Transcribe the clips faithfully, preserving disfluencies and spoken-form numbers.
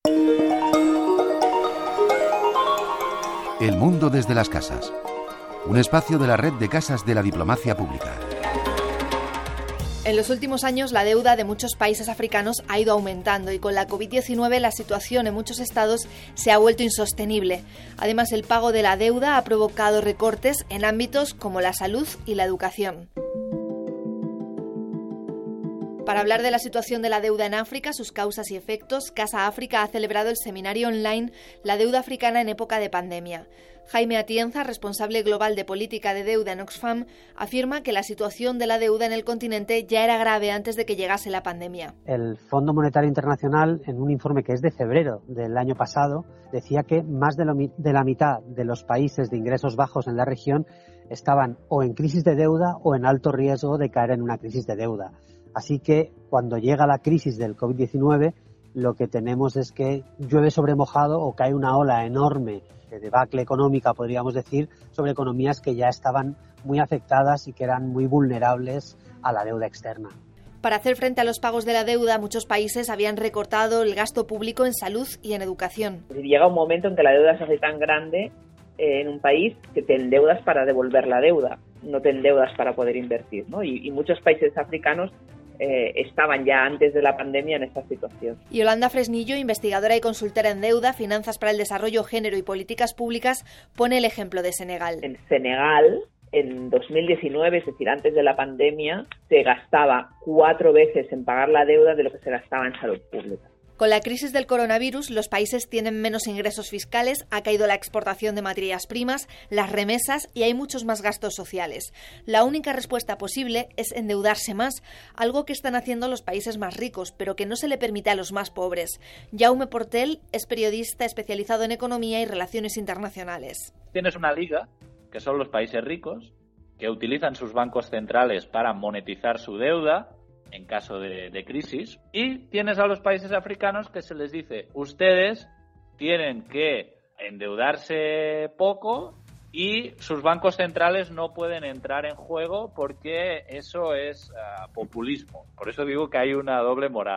El mundo desde las casas. Un espacio de la red de casas de la diplomacia pública. En los últimos años, la deuda de muchos países africanos ha ido aumentando y con la covid diecinueve la situación en muchos estados se ha vuelto insostenible. Además, el pago de la deuda ha provocado recortes en ámbitos como la salud y la educación. Para hablar de la situación de la deuda en África, sus causas y efectos, Casa África ha celebrado el seminario online La deuda africana en época de pandemia. Jaime Atienza, responsable global de política de deuda en Oxfam, afirma que la situación de la deuda en el continente ya era grave antes de que llegase la pandemia. El Fondo Monetario Internacional, en un informe que es de febrero del año pasado, decía que más de, lo, de la mitad de los países de ingresos bajos en la región estaban o en crisis de deuda o en alto riesgo de caer en una crisis de deuda. Así que cuando llega la crisis del covid diecinueve, lo que tenemos es que llueve sobre mojado o cae una ola enorme de debacle económica, podríamos decir, sobre economías que ya estaban muy afectadas y que eran muy vulnerables a la deuda externa. Para hacer frente a los pagos de la deuda, muchos países habían recortado el gasto público en salud y en educación. Llega un momento en que la deuda se hace tan grande eh, en un país que te endeudas para devolver la deuda, no te endeudas para poder invertir, ¿no? Y, y muchos países africanos Eh, estaban ya antes de la pandemia en esta situación. Yolanda Fresnillo, investigadora y consultora en deuda, finanzas para el desarrollo, género y políticas públicas, pone el ejemplo de Senegal. En Senegal, en dos mil diecinueve, es decir, antes de la pandemia, se gastaba cuatro veces en pagar la deuda de lo que se gastaba en salud pública. Con la crisis del coronavirus, los países tienen menos ingresos fiscales, ha caído la exportación de materias primas, las remesas y hay muchos más gastos sociales. La única respuesta posible es endeudarse más, algo que están haciendo los países más ricos, pero que no se le permite a los más pobres. Jaume Portel es periodista especializado en economía y relaciones internacionales. Tienes una liga, que son los países ricos, que utilizan sus bancos centrales para monetizar su deuda en caso de, de crisis, y tienes a los países africanos que se les dice, ustedes tienen que endeudarse poco y sus bancos centrales no pueden entrar en juego porque eso es uh, populismo. Por eso digo que hay una doble moral.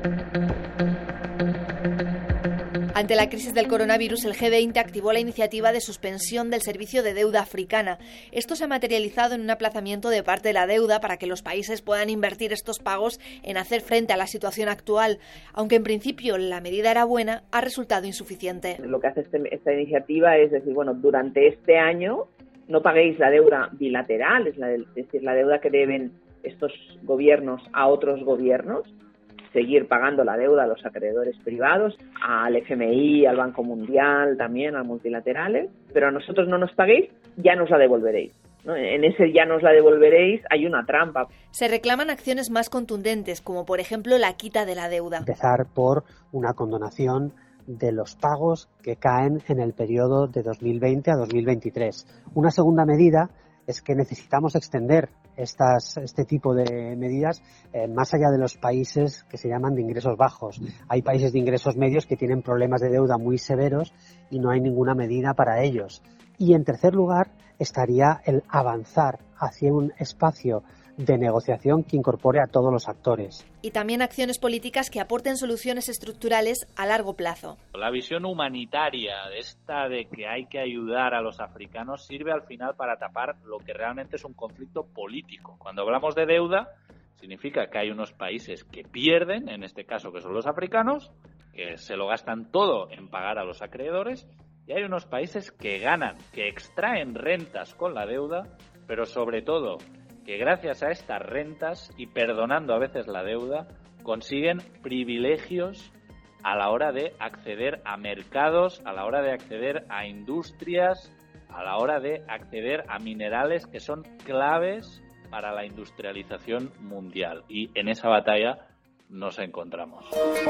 Ante la crisis del coronavirus, el G veinte activó la iniciativa de suspensión del servicio de deuda africana. Esto se ha materializado en un aplazamiento de parte de la deuda para que los países puedan invertir estos pagos en hacer frente a la situación actual. Aunque en principio la medida era buena, ha resultado insuficiente. Lo que hace este, esta iniciativa es decir, bueno, durante este año no paguéis la deuda bilateral, es, la, es decir, la deuda que deben estos gobiernos a otros gobiernos, seguir pagando la deuda a los acreedores privados, al F M I, al Banco Mundial, también a multilaterales, pero a nosotros no nos paguéis, ya nos la devolveréis, ¿no? En ese ya nos la devolveréis hay una trampa. Se reclaman acciones más contundentes, como por ejemplo la quita de la deuda. Empezar por una condonación de los pagos que caen en el periodo de dos mil veinte a dos mil veintitrés. Una segunda medida es que necesitamos extender estas, este tipo de medidas eh, más allá de los países que se llaman de ingresos bajos. Hay países de ingresos medios que tienen problemas de deuda muy severos y no hay ninguna medida para ellos. Y en tercer lugar estaría el avanzar hacia un espacio de negociación que incorpore a todos los actores. Y también acciones políticas que aporten soluciones estructurales a largo plazo. La visión humanitaria de esta de que hay que ayudar a los africanos sirve al final para tapar lo que realmente es un conflicto político. Cuando hablamos de deuda, significa que hay unos países que pierden, en este caso que son los africanos, que se lo gastan todo en pagar a los acreedores, y hay unos países que ganan, que extraen rentas con la deuda, pero sobre todo que gracias a estas rentas y perdonando a veces la deuda, consiguen privilegios a la hora de acceder a mercados, a la hora de acceder a industrias, a la hora de acceder a minerales que son claves para la industrialización mundial. Y en esa batalla nos encontramos.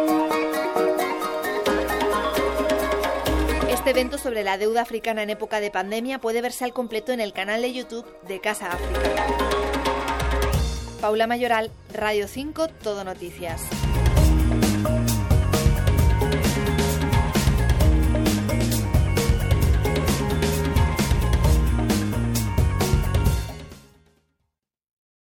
Este evento sobre la deuda africana en época de pandemia puede verse al completo en el canal de YouTube de Casa África. Paula Mayoral, Radio cinco, Todo Noticias.